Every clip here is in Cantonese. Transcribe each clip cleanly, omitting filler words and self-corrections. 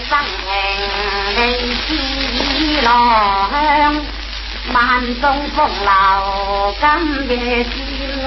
生平你知落香，萬眾風流今夜知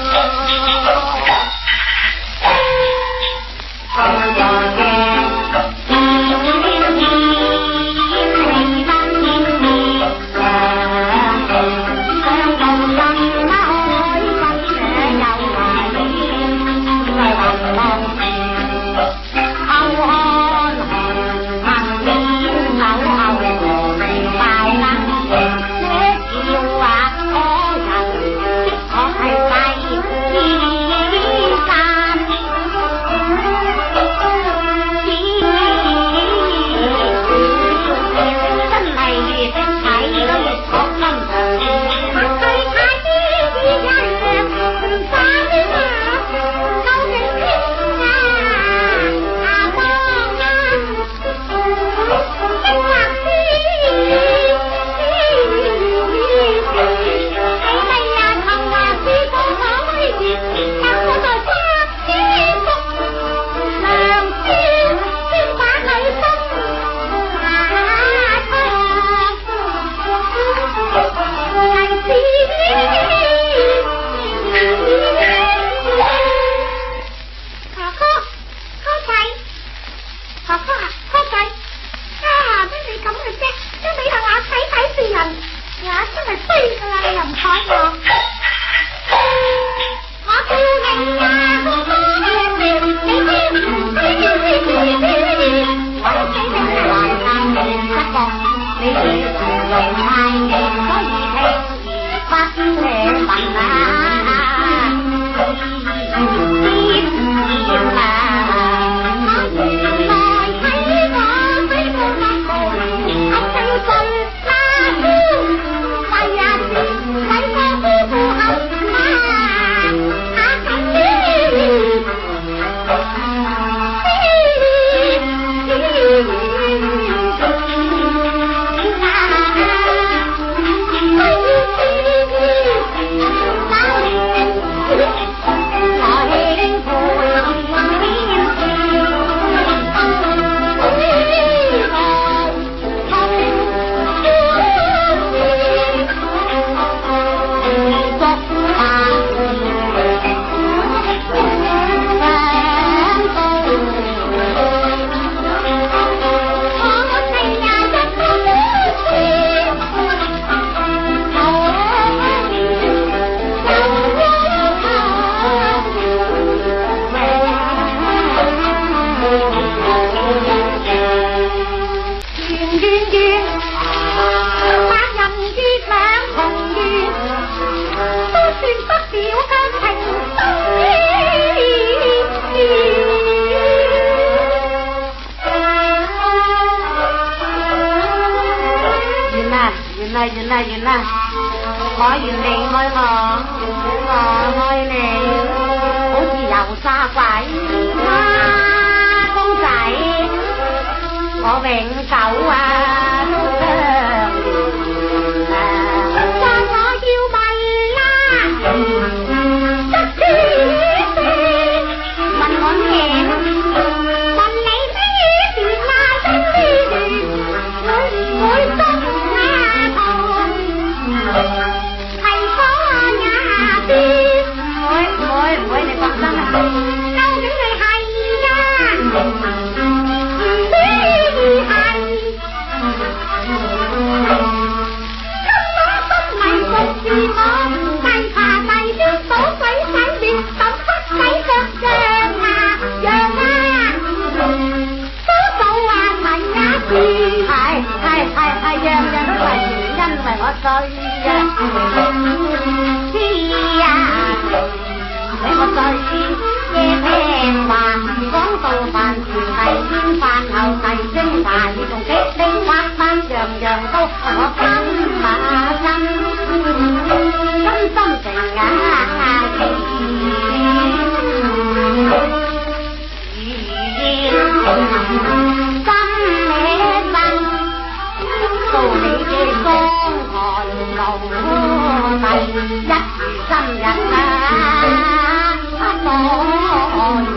完啦，我願你愛我，我愛你，好似油炸鬼公仔，我永久都相戀話我要問啦，問我嘢，問你呢段會你放心啦，究竟你係呀？我衰呀，知呀，你我衰嘢聽話，講到飯前第先飯後第升茶，要同激丁畫翻樣樣都我心馬心，真心情啊到你嘅江寒路第一如今日啊，多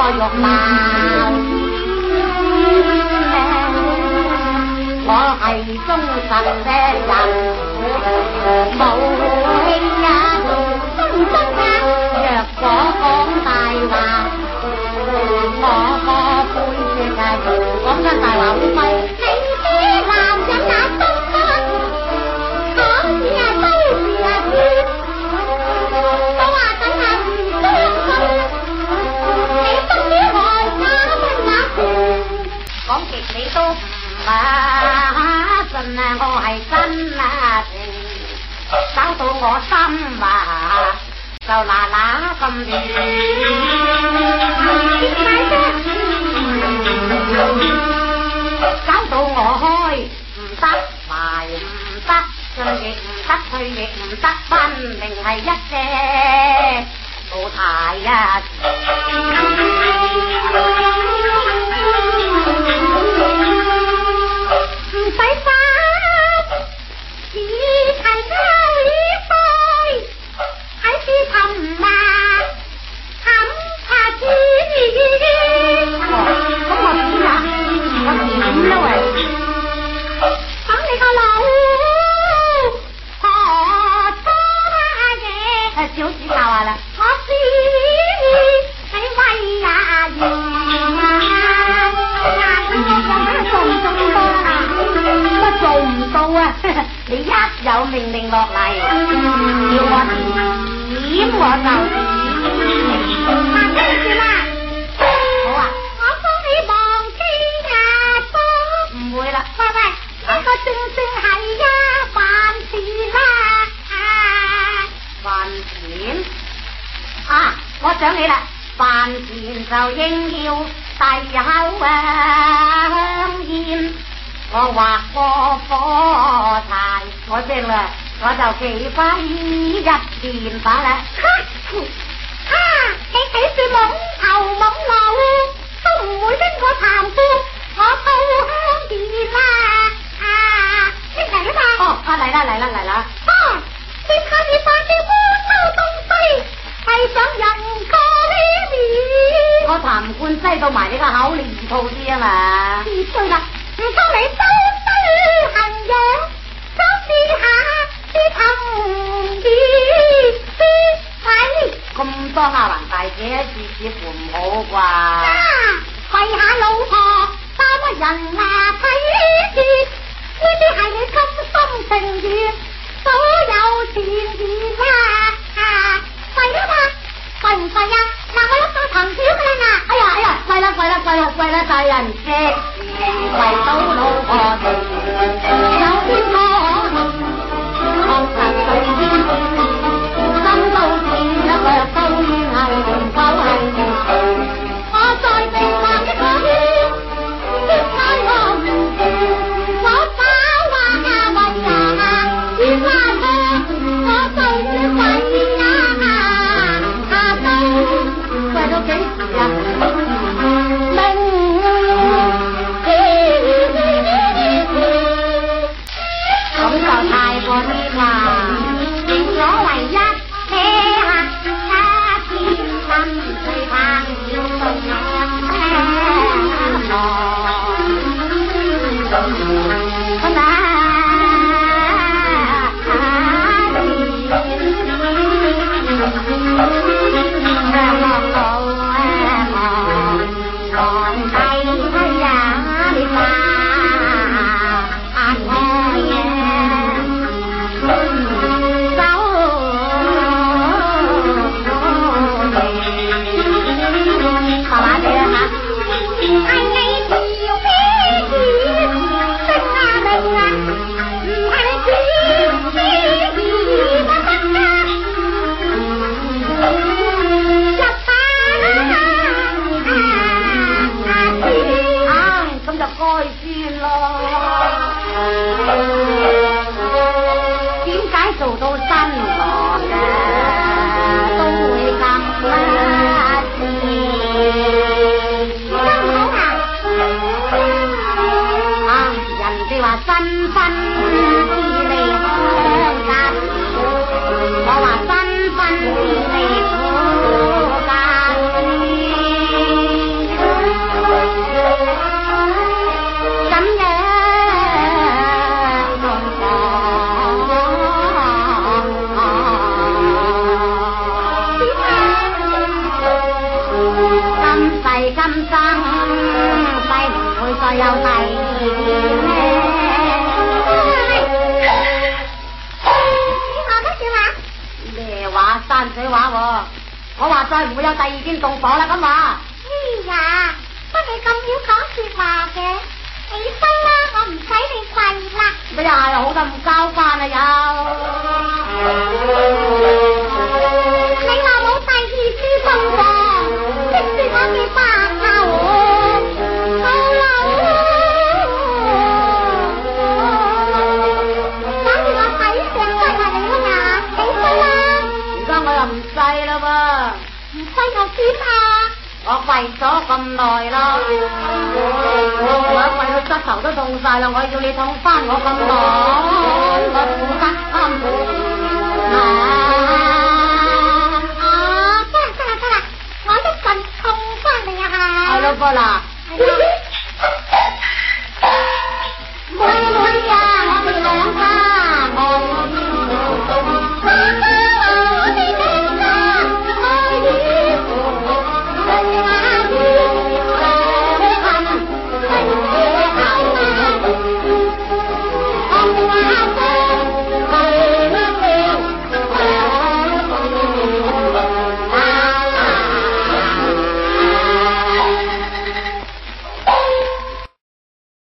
玉貌我係忠實嘅人，冇氣也同忠心啊！若果講大話，我背住係講真大話會咪？你啲男人那忠心，講嘢都是啊知，都話等下唔相信，你不知害我乜嘢事，講極你都唔信啊！我係真啊情，搞到我心啊就嗱嗱咁亂。點解啫？搞到我開唔得，埋唔得，進亦唔得，退亦唔得，分明係一隻老太啊！唔使翻，只係交一杯，喺啲氹啊，氹下子。咁我點啊？我點啦喂？等你個老婆多嘢，小子教下啦。我知你威呀嚴啊！做唔到啊！你一有命令落嚟，叫我點我就點。聽住啦，好啊！我幫你望天日多，唔會啦。喂喂，呢個正係呀飯錢啦，飯錢啊！我想起啦，飯錢就應要遞口香煙。我畫個火柴，我識啦，我就企翻一邊把啦。你睇住懵頭懵腦，都唔會跟我談過，我到香電啦。你嚟啦嘛？哦，嚟啦嚟啦嚟啦。你睇你發啲烏州東西，係想人過呢面。我談官西到埋你個口，你唔套啲啊嘛。唔衰啦。唔通你周身痕癢，周試下啲氹子啲睇咁多亞環大姐，似乎唔好啩？跪下老婆，多乜人啊睇住，呢啲係你甘心情願所有前言啊！跪啦嘛，跪唔跪啊？嗱，我一到藤條㗎啦！哎呀，跪啦，大人識。為到老婆情，有邊個確實對天，心都似一個高煙係唔夠係唔我再定下一個圈，點解我唔知？我把話呀為呀，點解我對你為呀？跪到幾時啊？太過啲話，正所謂一車客天心最怕要對我做到新郎嘅都會咁啦，人哋話新婚至離鄉間，我話新婚至離苦間。 再唔會有第二件動火啦咁話。 哎呀，乜你咁少講説話嘅？起身啦，我唔使你跪啦。 乜又係好得唔交翻啊又？ 你話冇第二支送喎，即係我嘅白頭到老。諗住我睇上晒下你個牙，起身啦。 而家我又唔制啦噃。 唔使我點啊？ 我跪咗咁耐啦，我跪到膝頭都痛晒啦，我要你痛翻我咁耐，我負責啱得啦，我一陣痛翻你啊！ 係咯噃嗱。